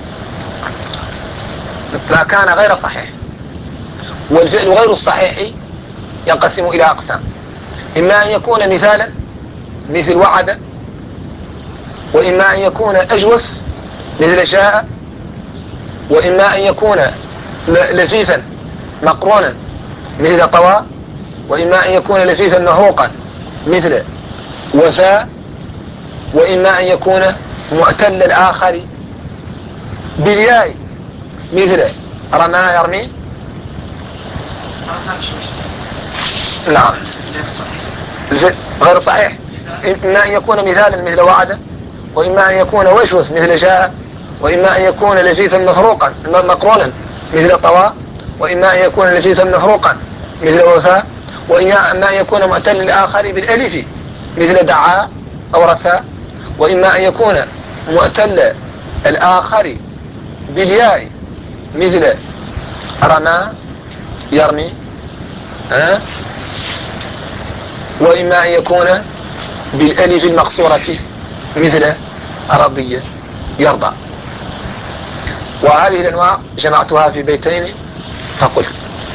ما كان غير صحيح، والفعل غير الصحيح ينقسم إلى أقسام: إما أن يكون مثالا مثل وعد، وإما أن يكون أجوف مثل شاء، وإما أن يكون لفيفا مقرونا مثل طوى، وإما أن يكون لفيفا مهروقا مثل وفاء، وإما أن يكون معتل الآخر بالياء مثل رمى يرمي. نعم. غير صحيح إما أن يكون مثالا مثل وعد، وإما أن يكون وشوف مثل جاء، وإما أن يكون لفيفا مفروقا مقرونا مثل طوى، وإما أن يكون لفيفا مفروقا مثل وفاء، وإما أن يكون معتل الآخر بالألف مثل دعا أو رثاء، وإما أن يكون معتل الآخر بالياء مثل رمى يرمي، أه؟ وإما أن يكون بالألف المقصورة مثل رضي يرضى. وهذه الأنواع جمعتها في بيتين فقلت: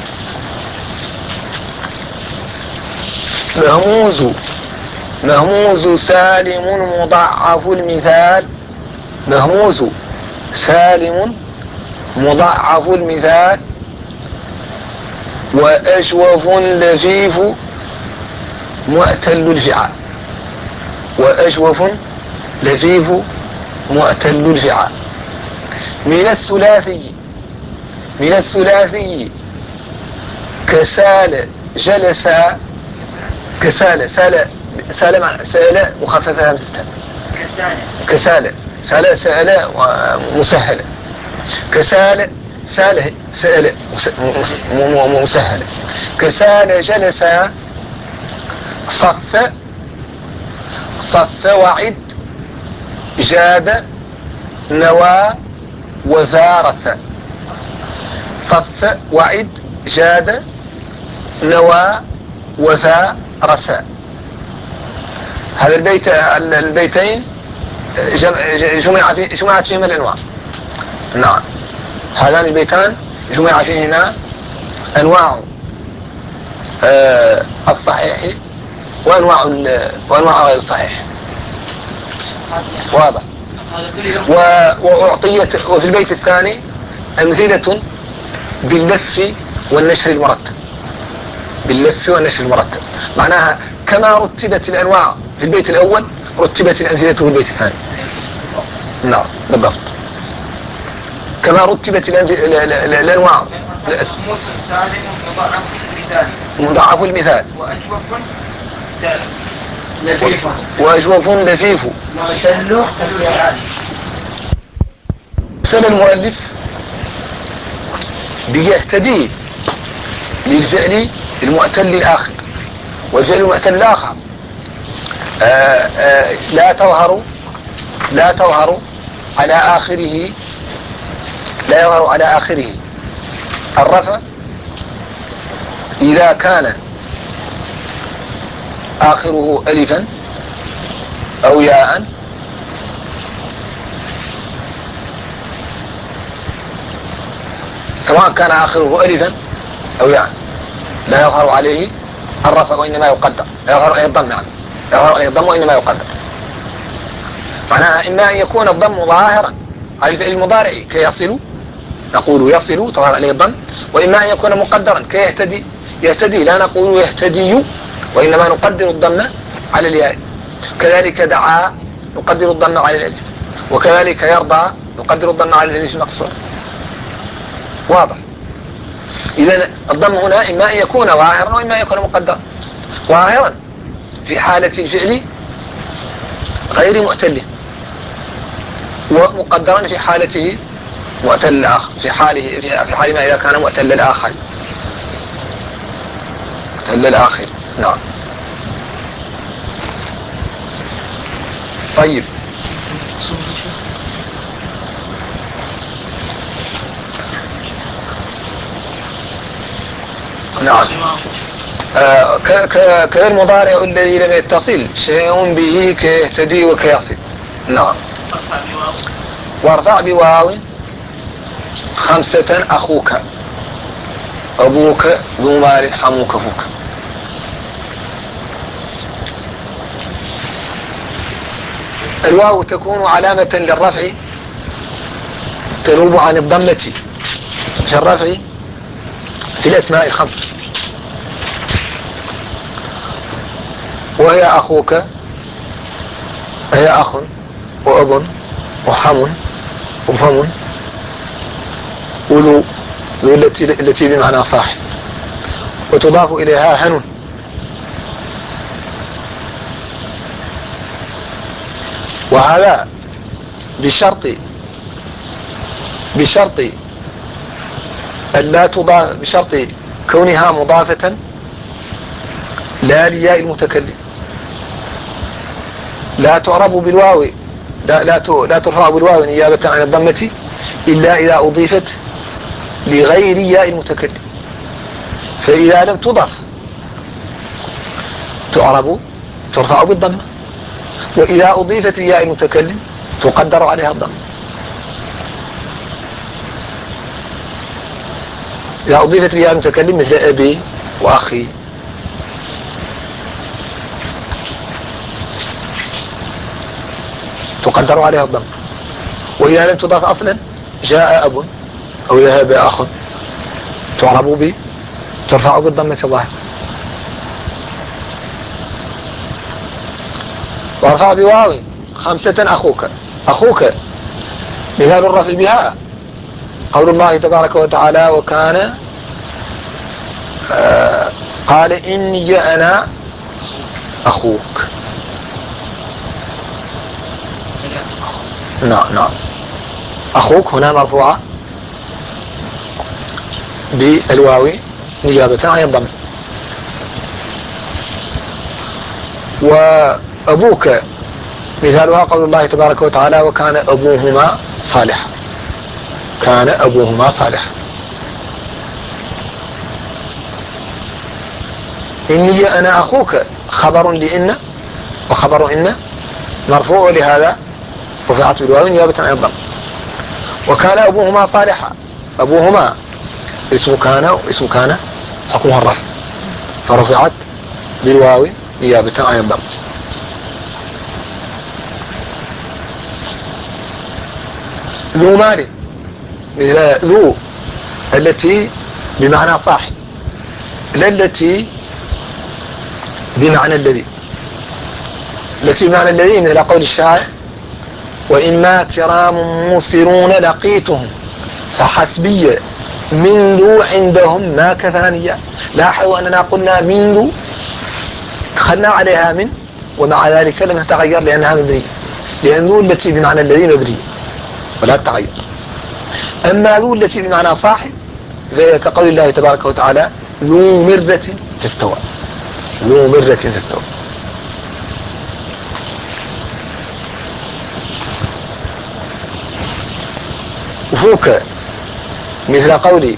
مهموز مهموز سالم مضاعف المثال مهموز سالم مضاعف المثال وأجوف لفيف معتل الفعال وأجوف لفيف معتل الفعال من الثلاثي من الثلاثي كسال جلس كسال سال سال مع سال مخففة همزة كسال كسال سال سال مسهلة كسال سال سال مسهلة كسال جلس صف صف وعد جاد نوى وثارس صف وعد جاد نوى وثارس. هذا البيت البيتين جمع جمعت فيهما الأنواع. نعم، هذان البيتان جمع فيهما أنواع آه الصحيح وأنواع وأنواع غير الصحيح. واضح. وأعطيت وفي البيت الثاني أمثلة باللف والنشر المرتب باللف والنشر المرتب معناها كما رتبت الأنواع في البيت الأول رتبت الأمثلة في البيت الثاني. نعم بالضبط، كما رتبت الأنواع مضاعف المثال وأجوف لفيف مثل المؤلف بيهتدي للفعل المعتل الآخر، والفعل المعتل الآخر آآ آآ لا تظهر لا تظهر على آخره لا يظهر على آخره الرفع إذا كان آخره ألفا أو ياء سواء كان آخره ألفا أو ياء لا يظهر عليه الرفع وإنما يقدر، لا يظهر عليه الضم يعني لا يظهر عليه الضم وإنما يقدر. معناها إما أن يكون الضم ظاهرا على الفعل المضارع كيصل نقول يصل تظهر عليه الضم، وإما أن يكون مقدرا كيهتدي يهتدي لا نقول يهتدي وإنما نقدر الضم على الياء. كذلك دعا نقدر الضم على الألف، وكذلك يرضى نقدر الضم على الألف المقصور. واضح. إذن الضم هنا إما أن يكون ظاهرا وإما أن يكون مقدرا. ظاهرا في حالة الفعل غير معتل، ومقدرا في حالته معتل الآخر في حاله في حال ما إذا كان معتل الآخر معتل الآخر. نعم. طيب نعم. آه كالمضارع الذي لم يتصل شيء به كيهتدي وكيصل. نعم. وارفع بواو خمسة أخوك أبوك ذو مال حموك فوك. الواو تكون علامة للرفع تنوب عن الضمة في الرفع في الأسماء الخمسة، وهي أخوك هي أخ وأب وحم وفم وذو ذو التي التي بمعنى صاحب، وتضاف إليها هن. وهذا بشرط بشرط ألا تضاف بشرط كونها مضافة لا لياء المتكلم، لا تعرب بالواو لا لا لا ترفع بالواو نيابة عن الضمة إلا إذا أضيفت لغير ياء المتكلم. فإذا لم تضاف تعرب ترفع بالضمة، وإذا أضيفت لياء المتكلم تقدر عليها الضمة. إذا أضيفت لي المتكلم مثل أبي وأخي تقدر عليها الضم. وإذا لم تضاف أصلا جاء أب أو ذهب أخ تعرب به ترفع بالضمة الظاهرة. وارفع بواو خمسة أخوك. أخوك مثال الرفع بها قول الله تبارك وتعالى وكان آه قال إني أنا أخوك. نعم نعم أخوك هنا مرفوعة بالواو نيابة عن الضم. وأبوك مثالها قول الله تبارك وتعالى وكان أبوهما صالحا. كان أبوهما صالحا. إني أنا أخوك خبر لإن وخبر إن مرفوع لهذا رفعت بالواو نيابة عن الضم. وكان أبوهما صالحا. أبوهما اسم كان واسم كان حكمها الرفع فرفعت بالواو نيابة عن الضم. ذو مال مثل ذو التي بمعنى صاحب لا التي بمعنى الذي. التي بمعنى الذي مثل قول الشاعر وإما كرام موسرون لقيتهم فحسبي من ذو عندهم ما كفانية. لاحظوا أننا قلنا من ذو دخلنا عليها من ومع ذلك لم تتغير لأنها مبنية لأن ذو التي بمعنى الذي مبنية ولا تتغير. أما ذو التي بمعنى صاحب زي كقول الله تبارك وتعالى ذو مرة فاستوى. ذو مرة فاستوى. وفوك مثل قول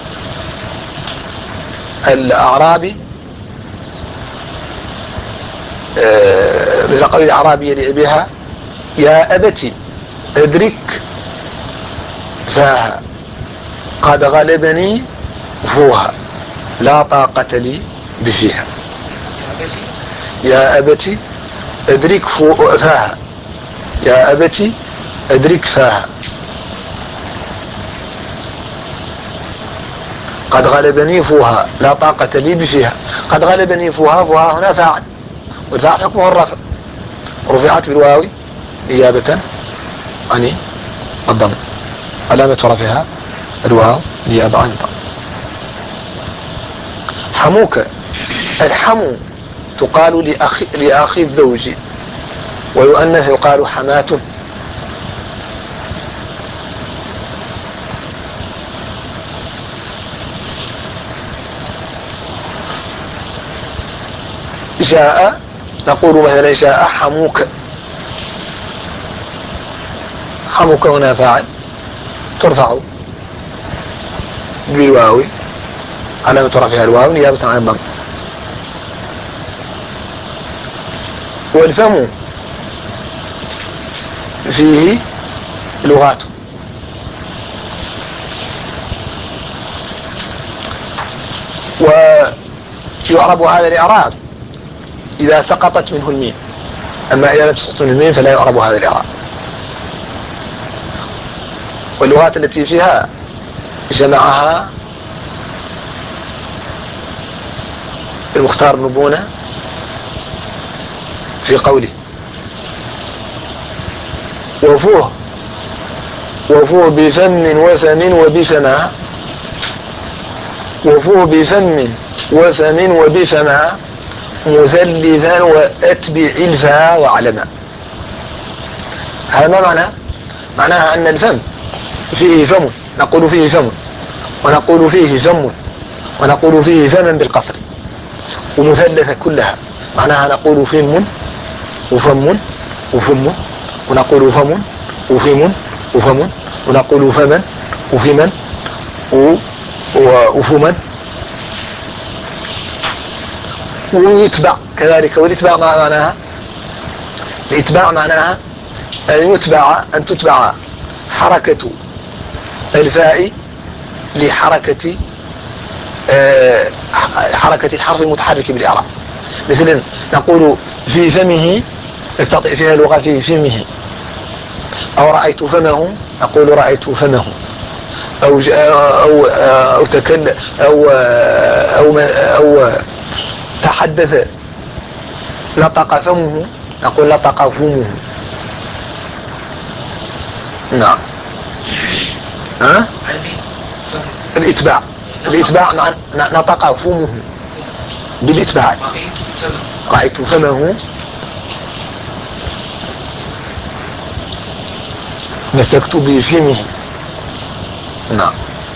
الأعرابي آه مثل قول الأعرابي لأبيها يا أبتي أدرك فاها قد غلبني فوها لا طاقة لي بفيها. يا أبتي أدرك فاها يا أبتي أدرك فاها قد غلبني فوها لا طاقة لي بفيها. قد غلبني فوها فوها هنا فاعل والفاعل حكمه الرفع رفعت بالواو نيابة عن الضم. علامة رفعها الواو نيابة عن الضم. حموك الحمو تقال لأخي, لأخي الزوج ويؤنث يقال حماة. جاء نقول مثلا جاء حموك. حموك هنا فاعل ترفع بالواو علامة رفعها الواو نيابة عن الضم. والفم فيه لغات ويعرب هذا الإعراب إذا سقطت منه الميم. أما إذا لم تسقط منه الميم فلا يعرب هذا الإعراب. واللغات التي فيها جمعها المختار بن بونة في قوله وفوه وفوه بفم وفم وبفما. وفوه بفم وفم وبفما مثلثا واتبع الفا وعلما. هذا ما معنى معناها أن الفم فيه فم نقول فيه فم ونقول فيه فم ونقول فيه فما بالقصر ومثلثة كلها معناها نقول فم وفم وفم ونقول فم وفم وفم ونقول فمن وفمن وفمن ويتبع كذلك. والاتباع معناها الاتباع معناها أن يتبع أن تتبع حركة الفاء لحركة حركة الحرف المتحرك بالإعراب. مثلا نقول في فمه، نستطيع فيها لغة في فمه. أو رأيت فمه، نقول رأيت فمه. أو أو أو تكلم أو أو أو تحدث، لطق فمه، نقول لطق فمه. نعم. ها؟ الإتباع، الإتباع نطق فمه بالإتباع. رأيت فمه، مسكت بفمه. نعم.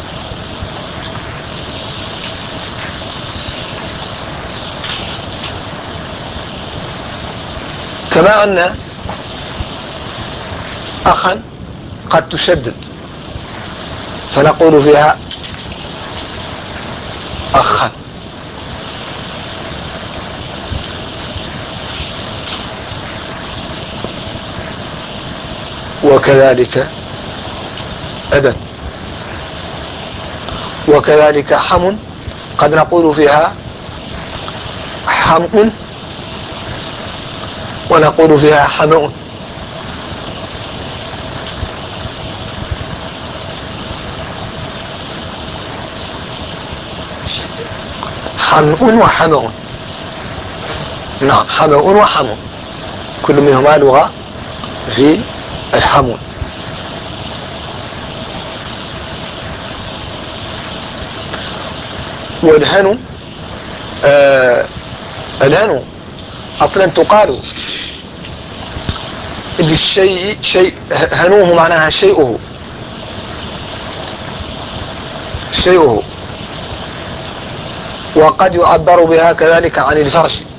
كما أن أخا قد تشدد، فنقول فيها أخا. وكذلك أبا. وكذلك حم، قد نقول فيها حمء ونقول فيها حمء. حمء وحمء. نعم، حمء وحمء، كل منهما لغة في الحمل. والهن، آه الهن اصلا تقال للشيء شيء، هنوه معناها شيئه، شيئه. وقد يعبر بها كذلك عن الفرش،